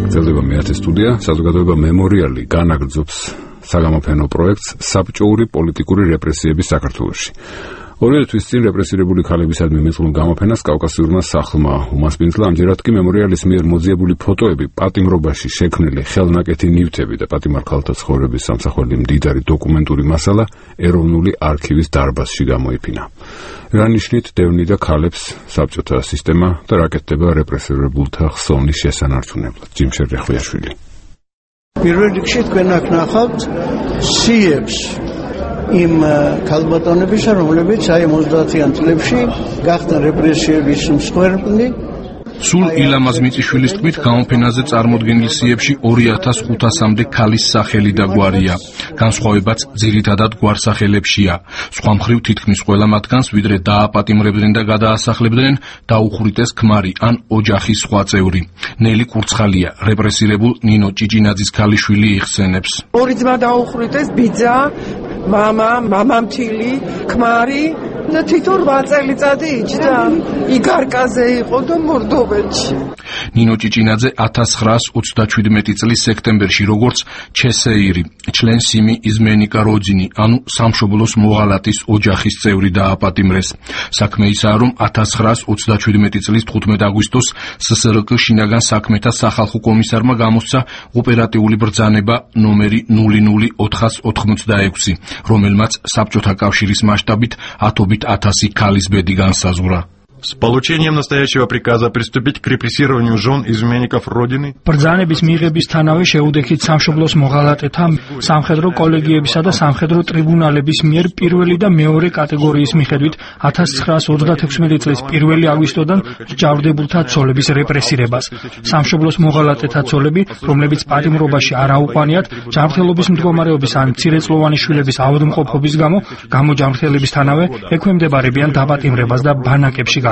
გრძელდება მე-10 სტუდია, საზოგადოება მემორიალი განაგრძობს საგამოფენო პროექტს საბჭოური პოლიტიკური რეპრესიების საქართველოში. 2 თვის წინ რეპრესირებული ქალებისადმი მეწყვილ გამოფენას კავკასიურმა სახლმა უმასპინძლა, ამჯერად კი მემორიალის მიერ მოძიებული ფოტოები, პატიმრობაში შექმნილი ხელნაკეთი ნივთები და პატიმარ ქალთა ცხოვრების სამსახველი მდიდარი დოკუმენტური მასალა ეროვნული არქივის დარბაზში გამოიფინა. რა ნიშნით დევნიდა და ქალებს საბჭოთა სისტემა და რა კეთდება რეპრესირებულთა ხსოვნის შესანარჩუნებლად. ჯიმშერ რეხვიაშვილი. პირველ რიგში თქვენ აქ ნახავთ სიებს იმ ქალბატონებისა, რომლებიც აი 30-იან წლებში გახდა რეპრესიების მსხვერპლი. სულ ილამაზ მიწიშვილის თქმით, გამოფენაზე წარმოდგენილ სიებში 2500-მდე ქალის სახელი და გვარია. განსხვავებაც ძირითადად გვარსახელებშია. სხვა მხრივ თითქმის ყველა მათგანს ვიდრე დააპატიმრებდნენ და გადაასახლებდნენ, დაუხრიტეს ქმარი ან ოჯახის სხვა წევრი. ნელი კურცხალია, რეპრესირებულ ნინო ჭიჭინაძის ქალიშვილი იხსენებს. ორი ძმა დაუხრიტეს, ბიძა, მამამთილი, ქმარი და თითო 8 წელიწადი იჯდა. იგარკაზე იყო და მორდოვეთში. ნინო ჭიჭინაძე 1937 წლის სექტემბერში როგორც ჩესეირი, ჩლენ სიმი იზმენიკა როძინი, ანუ სამშობლოს მოღალატის ოჯახის წევრი დააპატიმრეს. საქმე ისაა, რომ 1937 წლის 15 აგვისტოს SSRK შინაგან საქმეთა სახალხო კომისარმა გამოსცა ოპერატიული ბრძანება ნომერი 00486, რომელმაც საბჭოთა კავშირის მასშტაბით ათობით 1000 ქალის ბედი განსაზღვრა. С получением настоящего приказа приступить к репрессированию жен изменников Родины. ბრძანების მიღებისთანავე შეუდექით სამშობლოს მოღალატეთა სამხედრო კოლეგიებისა და სამხედრო ტრიბუნალების მიერ პირველი და მეორე კატეგორიის მიხედვით 1936 წლის 1 აგვისტოდან ჯავრდებულთა ცოლების რეპრესირებას. სამშობლოს მოღალატეთა ცოლები, რომლებიც პატიმრობაში არ აუყვანიათ, ჯანმრთელობის მდგომარეობის ან მცირეწლოვანი შვილების ავადმყოფობის გამოჯანმრთელებისთანავე ექვემდებარებიან დაპატიმრებას და ბანაკებში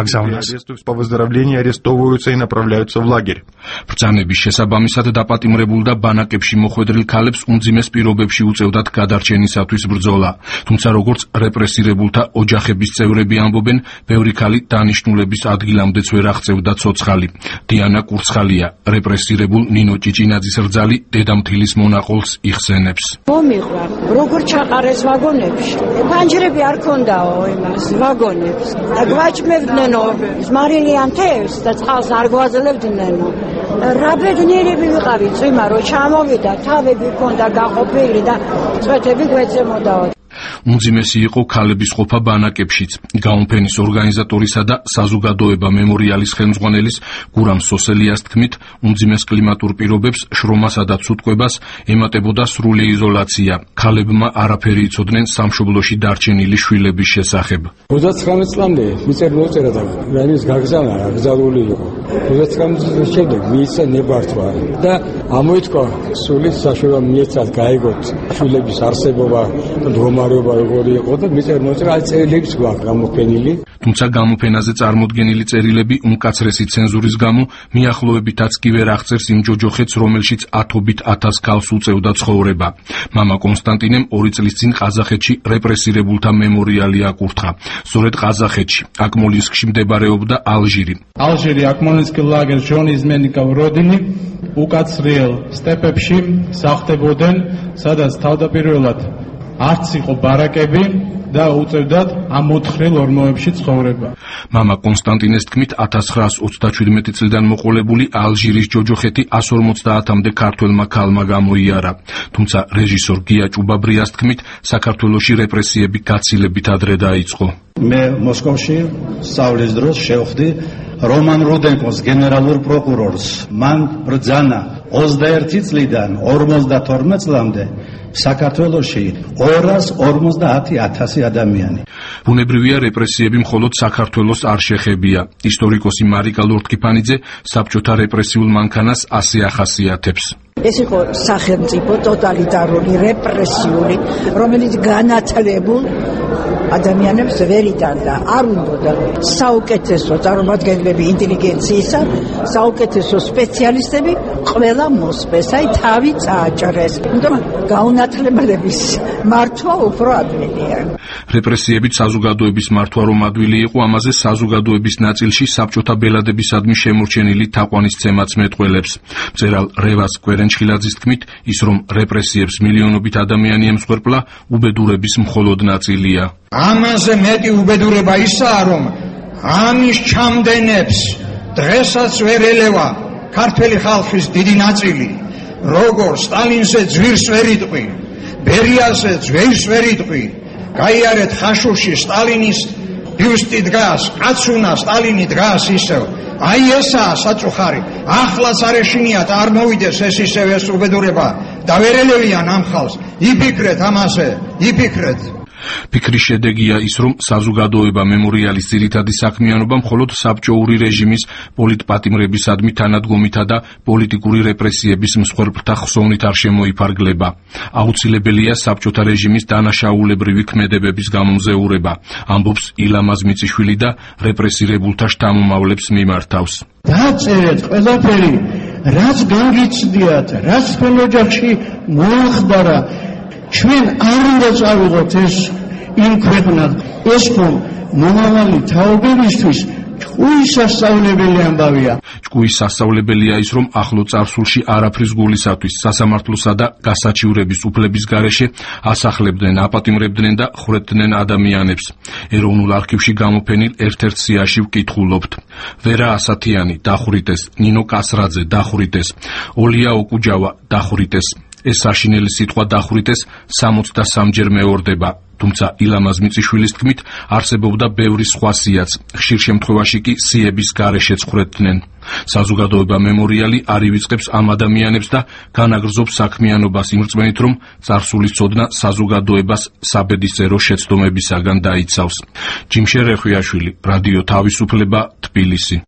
по выздоровлению арестовываются и направляются в лагерь. ბრძანების შესაბამისად დაპატიმრებულ და ბანაკებში მოხვედრილ ქალებს უმძიმეს პირობებში უწევდათ გადარჩენისათვის ბრძოლა. თუმცა როგორც რეპრესირებულთა ოჯახების წევრები ამბობენ, ბევრი ქალი დანიშნულების ადგილამდეც ვერ აღწევდა ცოცხალი. დიანა კურცხალია, რეპრესირებულ ნინო ჭიჭინაძის რძალი დედამთილის მონაყოლს იხსენებს. მომიყვა, როგორ ჩაყარეს ვაგონებში. ფანჯრები არ ქონდაო იმას ვაგონებს. და გვაჭმევდნენ ზმარილიან თევზს და წყალს არ გვაძლევდნენო. რა ბედნიერები ვიყავით, წვიმა რო ჩამოვიდა, თავები ქონდა გაყოფილი და წვეთები გვეცემოდაო. უმძიმესი იყო ქალების ყოფა ბანაკებშიც. გამოფენის ორგანიზატორისა და საზოგადოება მემორიალის ხელმძღვანელის გურამ სოსელიას თქმით, უმძიმეს კლიმატურ პირობებს, შრომასა და ცუტყვებას ემატებოდა სრული იზოლაცია. ქალებმა არაფერი იცოდნენ სამშობლოში დარჩენილი შვილების შესახებ. 29 წლამდე მიწერ მოწერა და რაიმის გაგზავნა გზაული იყო. 29 წლის შემდეგ მისცა ნებართვა და ამოითქვა სული საშუალო მიეცათ გაიგოთ შვილების არსებობა და მდგომარეობა როგორი იყო და მიწერ მოწერა წერილებიც გვაქვს გამოფენილი. თუმცა გამოფენაზე წარმოდგენილი წერილები უმკაცრესი ცენზურის გამო მიახლოებითაც კი ვერ აღწერს იმ ჯოჯოხეთს, რომელშიც ათობით 1000 ქალს უწევდა ცხოვრება. მამა კონსტანტინემ 2 წლის წინ ყაზახეთში რეპრესირებულთა მემორიალი აკურთხა. სწორედ ყაზახეთში, აკმოლინსკში მდებარეობდა ალჟირი. ალჟირი აკმოლინსკი ლაგერ ჟონ იზმენიკა როდინი უკაცრიელ სტეპებში სახლდებოდნენ, სადაც თავდაპირველად არც იყო ბარაკები და უწევდათ ამ 4 ორმოებში ცხოვრება. მამა კონსტანტინეს თქმით, 1937 წლიდან მოყოლებული ალჟირის ჯოჯოხეთი 150-მდე ქართველმა ქალმა გამოიარა. თუმცა რეჟისორ გია ჭუბაბრიას თქმით, საქართველოში რეპრესიები გაცილებით ადრე დაიწყო. მე მოსკოვში სწავლის დროს შევხვდი რომან რუდენკოს გენერალურ პროკურორს. მან ბრძანა 21 წლიდან 52 წლამდე საქართველოში 250,000 ადამიანი. ბუნებრივია რეპრესიები მხოლოდ საქართველოს არ შეხებია. ისტორიკოსი მარიკა ლორთქიფანიძე საბჭოთა რეპრესიულ მანქანას ასე ახასიათებს. ეს იყო სახელმწიფო ტოტალიტარული, რეპრესიული, რომელიც განათლებულ ადამიანებს ვერ იტანდა, არ უნდოდა საუკეთესო წარმომადგენლები ინტელიგენციისა, საუკეთესო სპეციალისტები ყველა მოსპეს, თავი წააჭრეს. თუმცა გაუნათლებლების მართვა უფრო ადვილია. რეპრესიებით საზოგადოების მართვა რომ ადვილი იყო, ამაზე საზოგადოების ნაწილში საბჭოთა ბელადებისადმი შემორჩენილი თაყვანისცემაც მეტყველებს. მწერალ რევაზ კვერენჩხილაძის თქმით, ის რომ რეპრესიებს მილიონობით ადამიანი ემსხვერპლა, უბედურების მხოლოდ ნაწილია. ამაზე მეტი უბედურება ისაა, რომ ამის ჩამდენებს დღესაც ვერ ელევა ქართველი ხალხის დიდი ნაწილი, როგორ სტალინზე ძვირს ვერ იტყვი, ბერიაზე ძვირს ვერ იტყვი. გაიარეთ ხაშურში სტალინის ბიუსტი დგას, კაცუნა სტალინი დგას ისევ. აი ესაა საწუხარი. ახლაც არ ეშინიათ, არ მოვიდეს ეს ისევ ეს უბედურება და ვერ ელევიან ამ ხალხს. იფიქრეთ ამაზე, იფიქრეთ. ფიქრის შედეგია ის, რომ საზოგადოება მემორიალის ძირითადი საქმიანობა მხოლოდ საბჭოური რეჟიმის პოლიტპატიმრებისადმი თანადგომითა და პოლიტიკური რეპრესიების მსხვერპლთა ხსოვნით არ შემოიფარგლება. აუცილებელია საბჭოთა რეჟიმის დანაშაულებრივი ქმედებების გამომზეურება, ამბობს ილამაზ მიწიშვილი და რეპრესირებულთა შთამომავლებს მიმართავს. დაწერეთ ყველაფერი, რაც განგიცდიათ, რაც თქვენ ოჯახში მოახდარა. ჩვენ არ უნდა წავიღოთ ეს იმ ქვეყნად, ეს ხომ მომავალი თაობებისთვის ჭკუის სასწავლებელი ამბავია. ჭკუის სასწავლებელია ის, რომ ახლო წარსულში არაფრის გულისათვის სასამართლოსა და გასაჩივრების უფლების გარეშე ასახლებდნენ, აპატიმრებდნენ და ხრეთდნენ ადამიანებს. ეროვნულ არქივში გამოფენილ ერთ-ერთ სიაში ვკითხულობთ. ვერა ასათიანი დახვრიტეს, ნინო კასრაძე დახვრიტეს, ოლია ოკუჯავა დახვრიტეს. ეს საშინელი სიტყვა დახვრიტეს 63-ჯერ მეორდება. თუმცა ილამაზ მიწიშვილის თქმით, არსებობდა ბევრი სხვა სიაც, ხშირ შემთხვევაში კი სიების გარეშეც ხრეთდნენ. საზოგადოება მემორიალი არ ივიწყებს ამ ადამიანებს და განაგრძობს საქმიანობას იმ რწმენით, რომ წარსულის ცოდნა საზოგადოებას საბედისწერო შეცდომებისაგან დაიცავს. ჯიმშე რეხვიაშვილი, რადიო თავისუფლება, თბილისი.